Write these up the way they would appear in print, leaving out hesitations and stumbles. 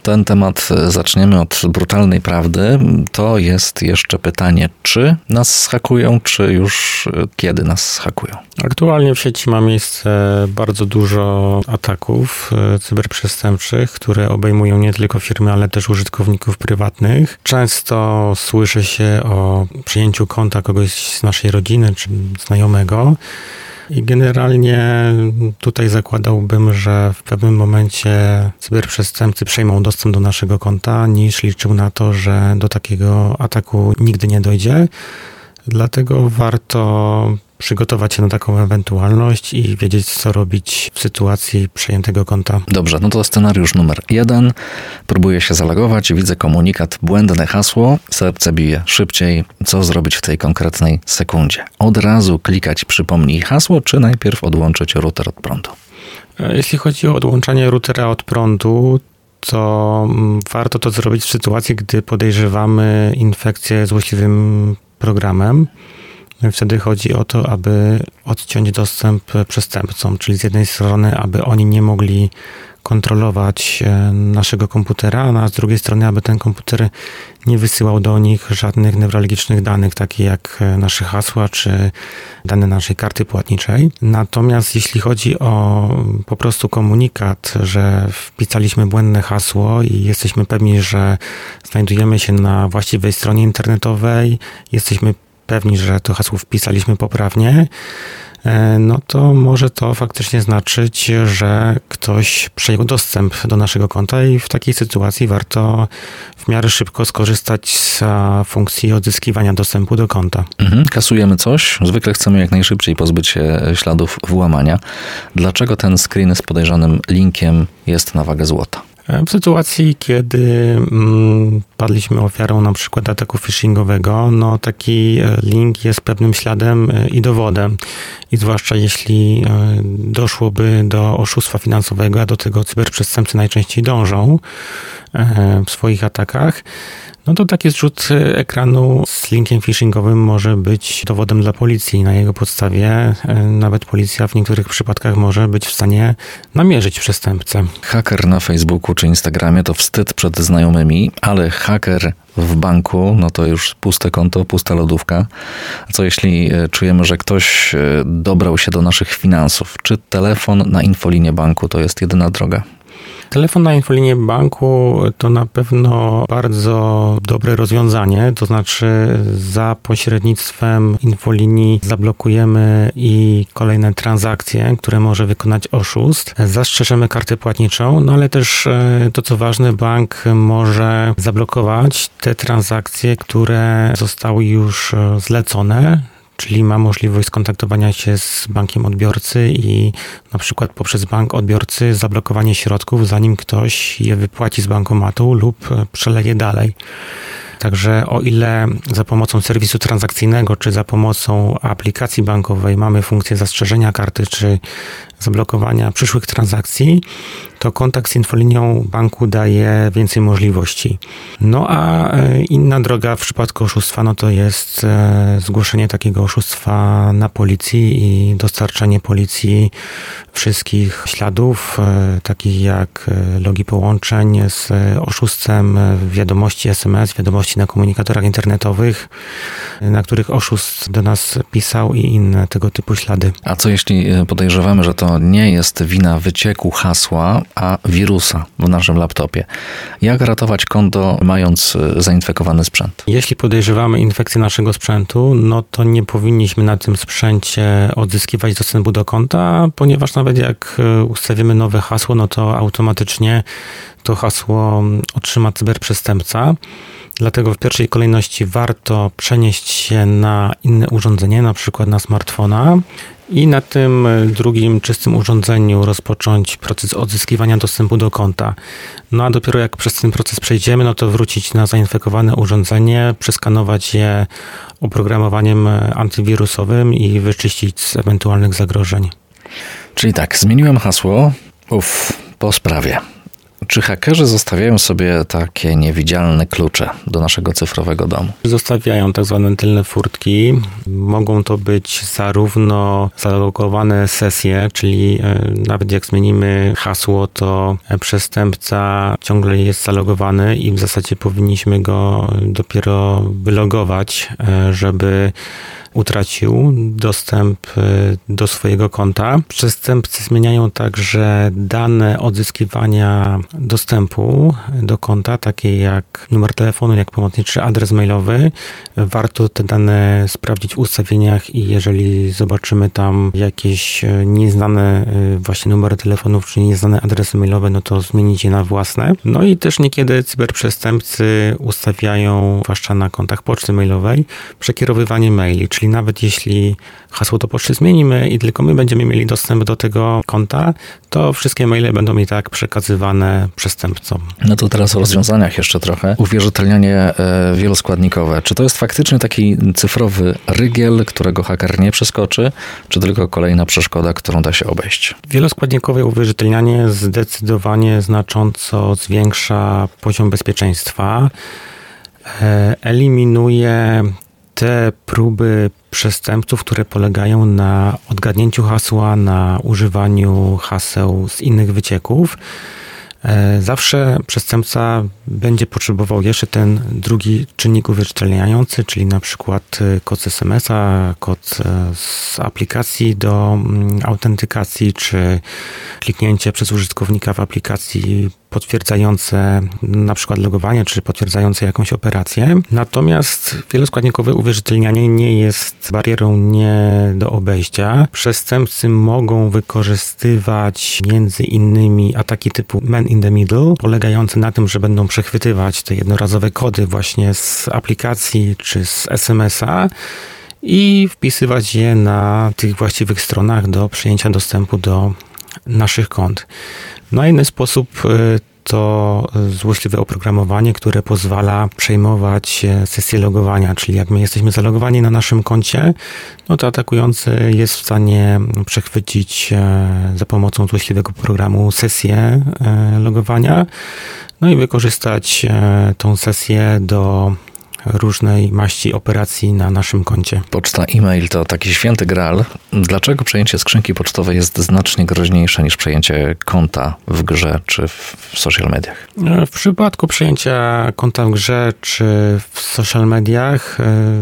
ten temat zaczniemy od brutalnej prawdy. To jest jeszcze pytanie, czy nas zhakują, czy już kiedy nas zhakują? Aktualnie w sieci ma miejsce bardzo dużo ataków cyberprzestępczych, które obejmują nie tylko firmy, ale też użytkowników prywatnych. Często słyszy się o przyjęciu konta kogoś z naszej rodziny czy znajomego. I generalnie tutaj zakładałbym, że w pewnym momencie cyberprzestępcy przejmą dostęp do naszego konta, niż liczył na to, że do takiego ataku nigdy nie dojdzie. Dlatego warto przygotować się na taką ewentualność i wiedzieć, co robić w sytuacji przejętego konta. Dobrze, no to scenariusz numer 1. Próbuję się zalogować, widzę komunikat, błędne hasło, serce bije szybciej. Co zrobić w tej konkretnej sekundzie? Od razu klikać przypomnij hasło, czy najpierw odłączyć router od prądu? Jeśli chodzi o odłączanie routera od prądu, to warto to zrobić w sytuacji, gdy podejrzewamy infekcję złośliwym programem. Wtedy chodzi o to, aby odciąć dostęp przestępcom, czyli z jednej strony, aby oni nie mogli kontrolować naszego komputera, a z drugiej strony, aby ten komputer nie wysyłał do nich żadnych newralgicznych danych, takich jak nasze hasła czy dane naszej karty płatniczej. Natomiast jeśli chodzi o po prostu komunikat, że wpisaliśmy błędne hasło i jesteśmy pewni, że znajdujemy się na właściwej stronie internetowej, jesteśmy pewni, że to hasło wpisaliśmy poprawnie, no to może to faktycznie znaczyć, że ktoś przejął dostęp do naszego konta i w takiej sytuacji warto w miarę szybko skorzystać z funkcji odzyskiwania dostępu do konta. Kasujemy coś, zwykle chcemy jak najszybciej pozbyć się śladów włamania. Dlaczego ten screen z podejrzanym linkiem jest na wagę złota? W sytuacji, kiedy padliśmy ofiarą na przykład ataku phishingowego, no taki link jest pewnym śladem i dowodem. I zwłaszcza jeśli doszłoby do oszustwa finansowego, a do tego cyberprzestępcy najczęściej dążą w swoich atakach, no to taki zrzut ekranu z linkiem phishingowym może być dowodem dla policji. Na jego podstawie nawet policja w niektórych przypadkach może być w stanie namierzyć przestępcę. Haker na Facebooku czy Instagramie to wstyd przed znajomymi, ale haker w banku, no to już puste konto, pusta lodówka. A co jeśli czujemy, że ktoś dobrał się do naszych finansów? Czy telefon na infolinię banku to jest jedyna droga? Telefon na infolinię banku to na pewno bardzo dobre rozwiązanie, to znaczy za pośrednictwem infolinii zablokujemy i kolejne transakcje, które może wykonać oszust. Zastrzeżemy kartę płatniczą, no ale też to co ważne, bank może zablokować te transakcje, które zostały już zlecone, czyli ma możliwość skontaktowania się z bankiem odbiorcy i na przykład poprzez bank odbiorcy zablokowanie środków, zanim ktoś je wypłaci z bankomatu lub przeleje dalej. Także o ile za pomocą serwisu transakcyjnego czy za pomocą aplikacji bankowej mamy funkcję zastrzeżenia karty czy zablokowania przyszłych transakcji, to kontakt z infolinią banku daje więcej możliwości. No a inna droga w przypadku oszustwa, no to jest zgłoszenie takiego oszustwa na policji i dostarczenie policji wszystkich śladów, takich jak logi połączeń z oszustem, wiadomości SMS, wiadomości na komunikatorach internetowych, na których oszust do nas pisał i inne tego typu ślady. A co jeśli podejrzewamy, że to nie jest wina wycieku hasła, a wirusa w naszym laptopie? Jak ratować konto, mając zainfekowany sprzęt? Jeśli podejrzewamy infekcję naszego sprzętu, no to nie powinniśmy na tym sprzęcie odzyskiwać dostępu do konta, ponieważ nawet jak ustawimy nowe hasło, no to automatycznie to hasło otrzyma cyberprzestępca. Dlatego w pierwszej kolejności warto przenieść się na inne urządzenie, na przykład na smartfona i na tym drugim czystym urządzeniu rozpocząć proces odzyskiwania dostępu do konta. No a dopiero jak przez ten proces przejdziemy, no to wrócić na zainfekowane urządzenie, przeskanować je oprogramowaniem antywirusowym i wyczyścić z ewentualnych zagrożeń. Czyli tak, zmieniłem hasło, po sprawie. Czy hakerzy zostawiają sobie takie niewidzialne klucze do naszego cyfrowego domu? Zostawiają tak zwane tylne furtki. Mogą to być zarówno zalogowane sesje, czyli nawet jak zmienimy hasło, to przestępca ciągle jest zalogowany i w zasadzie powinniśmy go dopiero wylogować, żeby utracił dostęp do swojego konta. Przestępcy zmieniają także dane odzyskiwania dostępu do konta, takie jak numer telefonu, jak pomocniczy adres mailowy. Warto te dane sprawdzić w ustawieniach i jeżeli zobaczymy tam jakieś nieznane właśnie numery telefonów, czy nieznane adresy mailowe, no to zmienić je na własne. No i też niekiedy cyberprzestępcy ustawiają, zwłaszcza na kontach poczty mailowej, przekierowywanie maili, czyli nawet jeśli hasło do poczty zmienimy i tylko my będziemy mieli dostęp do tego konta, to wszystkie maile będą i tak przekazywane przestępcom. No to teraz o rozwiązaniach jeszcze trochę. Uwierzytelnianie wieloskładnikowe. Czy to jest faktycznie taki cyfrowy rygiel, którego haker nie przeskoczy, czy tylko kolejna przeszkoda, którą da się obejść? Wieloskładnikowe uwierzytelnianie zdecydowanie znacząco zwiększa poziom bezpieczeństwa. Eliminuje te próby przestępców, które polegają na odgadnięciu hasła, na używaniu haseł z innych wycieków. Zawsze przestępca będzie potrzebował jeszcze ten drugi czynnik uwierzytelniający, czyli na przykład kod z SMS-a, kod z aplikacji do autentykacji, czy kliknięcie przez użytkownika w aplikacji potwierdzające na przykład logowanie, czy potwierdzające jakąś operację. Natomiast wieloskładnikowe uwierzytelnianie nie jest barierą nie do obejścia. Przestępcy mogą wykorzystywać między innymi ataki typu man in the middle, polegające na tym, że będą przechwytywać te jednorazowe kody właśnie z aplikacji czy z SMS-a i wpisywać je na tych właściwych stronach do przejęcia dostępu do naszych kont. No a inny sposób to złośliwe oprogramowanie, które pozwala przejmować sesję logowania, czyli jak my jesteśmy zalogowani na naszym koncie, no to atakujący jest w stanie przechwycić za pomocą złośliwego programu sesję logowania, no i wykorzystać tą sesję do różnej maści operacji na naszym koncie. Poczta, e-mail to taki święty graal. Dlaczego przejęcie skrzynki pocztowej jest znacznie groźniejsze niż przejęcie konta w grze czy w social mediach? W przypadku przejęcia konta w grze czy w social mediach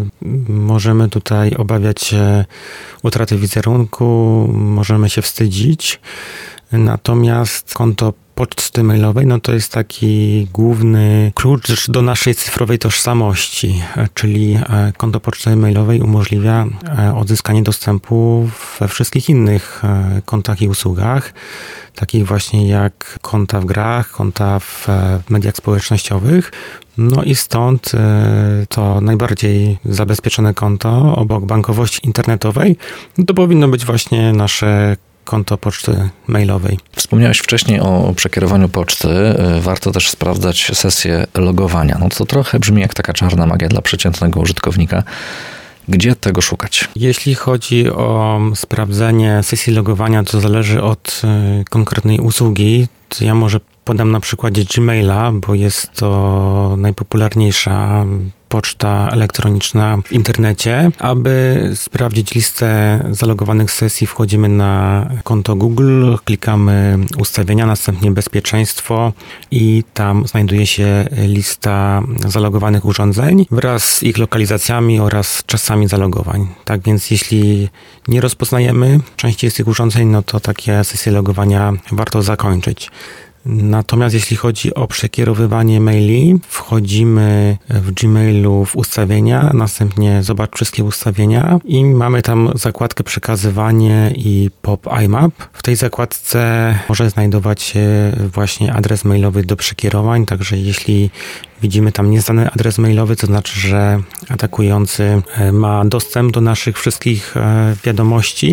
możemy tutaj obawiać się utraty wizerunku, możemy się wstydzić. Natomiast konto poczty mailowej, no to jest taki główny klucz do naszej cyfrowej tożsamości, czyli konto poczty mailowej umożliwia odzyskanie dostępu we wszystkich innych kontach i usługach, takich właśnie jak konta w grach, konta w mediach społecznościowych. No i stąd to najbardziej zabezpieczone konto obok bankowości internetowej, to powinno być właśnie nasze konto poczty mailowej. Wspomniałeś wcześniej o przekierowaniu poczty. Warto też sprawdzać sesję logowania. No to trochę brzmi jak taka czarna magia dla przeciętnego użytkownika. Gdzie tego szukać? Jeśli chodzi o sprawdzenie sesji logowania, to zależy od konkretnej usługi. To ja może podam na przykładzie Gmaila, bo jest to najpopularniejsza poczta elektroniczna w internecie. Aby sprawdzić listę zalogowanych sesji, wchodzimy na konto Google, klikamy ustawienia, następnie bezpieczeństwo i tam znajduje się lista zalogowanych urządzeń wraz z ich lokalizacjami oraz czasami zalogowań. Tak więc jeśli nie rozpoznajemy części z tych urządzeń, no to takie sesje logowania warto zakończyć. Natomiast jeśli chodzi o przekierowywanie maili, wchodzimy w Gmailu w ustawienia, następnie zobacz wszystkie ustawienia i mamy tam zakładkę przekazywanie i POP IMAP. W tej zakładce może znajdować się właśnie adres mailowy do przekierowań, także jeśli widzimy tam nieznany adres mailowy, to znaczy, że atakujący ma dostęp do naszych wszystkich wiadomości.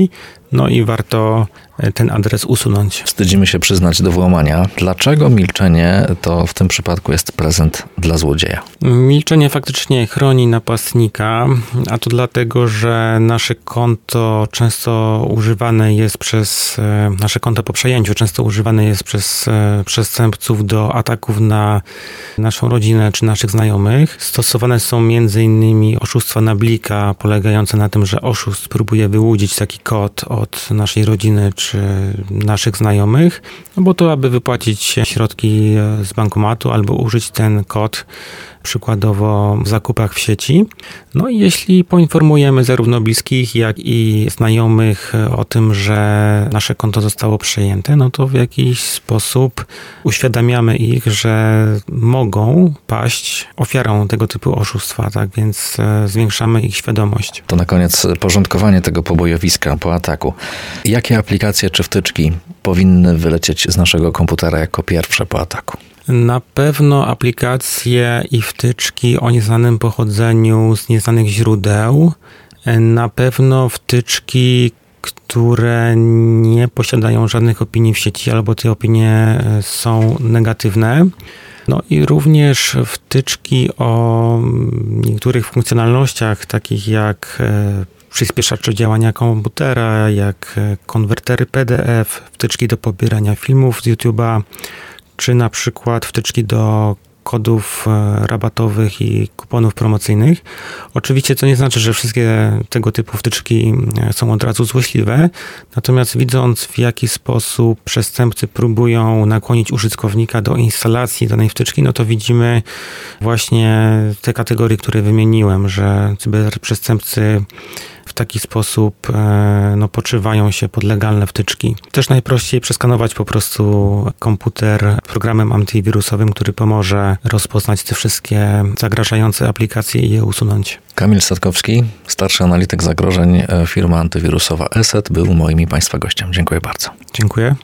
no i warto ten adres usunąć. Wstydzimy się przyznać do włamania. Dlaczego milczenie to w tym przypadku jest prezent dla złodzieja? Milczenie faktycznie chroni napastnika, a to dlatego, że nasze konto po przejęciu często używane jest przez przestępców do ataków na naszą rodzinę czy naszych znajomych. Stosowane są m.in. oszustwa na blika, polegające na tym, że oszust próbuje wyłudzić taki kod od naszej rodziny czy naszych znajomych, bo to aby wypłacić środki z bankomatu albo użyć ten kod przykładowo w zakupach w sieci. No i jeśli poinformujemy zarówno bliskich, jak i znajomych o tym, że nasze konto zostało przejęte, no to w jakiś sposób uświadamiamy ich, że mogą paść ofiarą tego typu oszustwa, tak więc zwiększamy ich świadomość. To na koniec porządkowanie tego pobojowiska po ataku. Jakie aplikacje czy wtyczki powinny wylecieć z naszego komputera jako pierwsze po ataku? Na pewno aplikacje i wtyczki o nieznanym pochodzeniu z nieznanych źródeł. Na pewno wtyczki, które nie posiadają żadnych opinii w sieci albo te opinie są negatywne. No i również wtyczki o niektórych funkcjonalnościach, takich jak przyspieszacze działania komputera, jak konwertery PDF, wtyczki do pobierania filmów z YouTube'a, czy na przykład wtyczki do kodów rabatowych i kuponów promocyjnych. Oczywiście to nie znaczy, że wszystkie tego typu wtyczki są od razu złośliwe, natomiast widząc, w jaki sposób przestępcy próbują nakłonić użytkownika do instalacji danej wtyczki, no to widzimy właśnie te kategorie, które wymieniłem, że cyberprzestępcy w taki sposób podszywają się pod legalne wtyczki. Też najprościej przeskanować po prostu komputer programem antywirusowym, który pomoże rozpoznać te wszystkie zagrażające aplikacje i je usunąć. Kamil Statkowski, starszy analityk zagrożeń, firma antywirusowa ESET, był moim i Państwa gościem. Dziękuję bardzo. Dziękuję.